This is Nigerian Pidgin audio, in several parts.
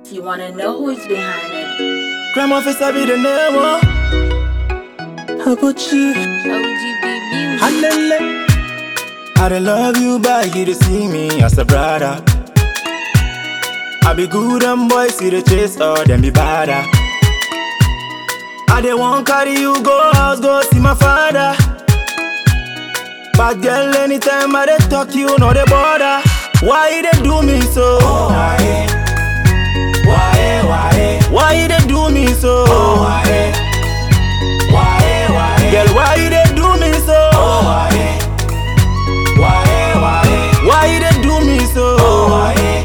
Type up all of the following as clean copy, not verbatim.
You wanna know who's behind it? Grandma Fista be the name, oh. How about you? OGB Music. Hallelujah. I dey love you, but you dey see me as a brother. I be good and boys see the chase, or them be badder. I dey want carry you go house, go see my father. But girl, anytime I dey talk, you know the border. Why you dey do me so? Oh, why? Why you dey do me so? Oh, why? Girl, why you dey do me so? Oh, why? Why you dey do me so? Oh, why?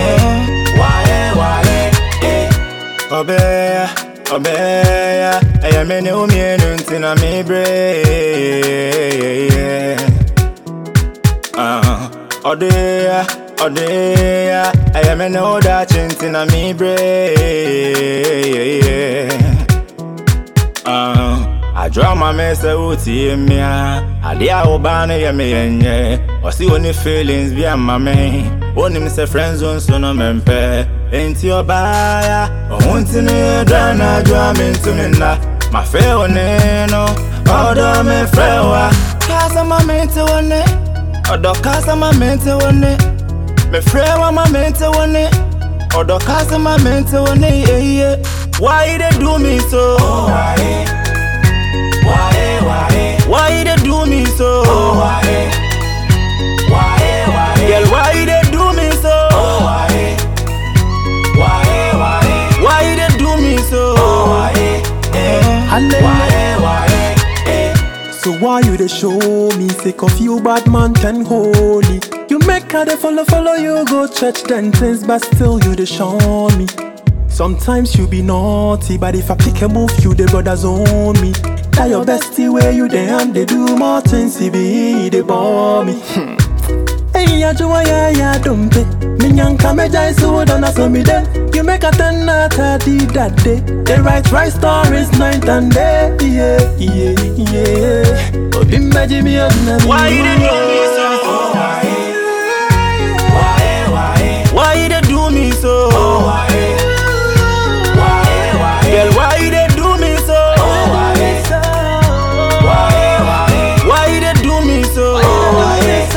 Obeya, obeya, eya me ne umienu ntina mi bre. Odeya, odeya, eya me ne odachi ntina mi bre. I draw my mess out here, me. I dear Obana, ya me yenye. Or see only feelings be a mammy. Only Mr. Friends on son of mempe. Ain't your buyer? Or wanting a drana, drum into me now. My fair one, no. Order me frewa. Casa my mental one, or the casa my mental one. Me frewa my mental one, or the casa my mental one. Why they do me so? Why you dey do me so? Oh, why? Girl, why you dey do me so? Oh, why? Why you dey do me so? Oh, why? So why you dey show me? Sick of you, bad man can holy. You make her dey follow you go church then things, but still you dey show me. Sometimes you be naughty, but if I pick a move, you the brothers own me. That your bestie where you dey and they do more things, they bore me. Hey, ya joa ya dump it. Minyanka me jai so done so me then. You make a 10 out of that day. They write stories night and day. Yeah. Oh, bimba Jimmy, why you dey do me so? Oh, why you dey do me so? Oh, girl, why you dey do me so? Why you dey do me so? Why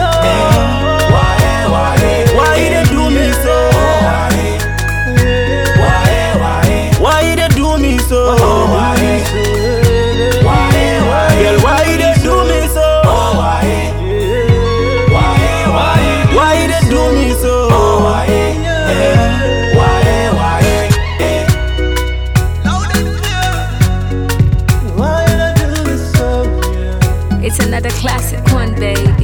you dey do me so? Why you dey do me so? Girl, why you dey do me so? Why you dey do me so? It's another classic one, baby.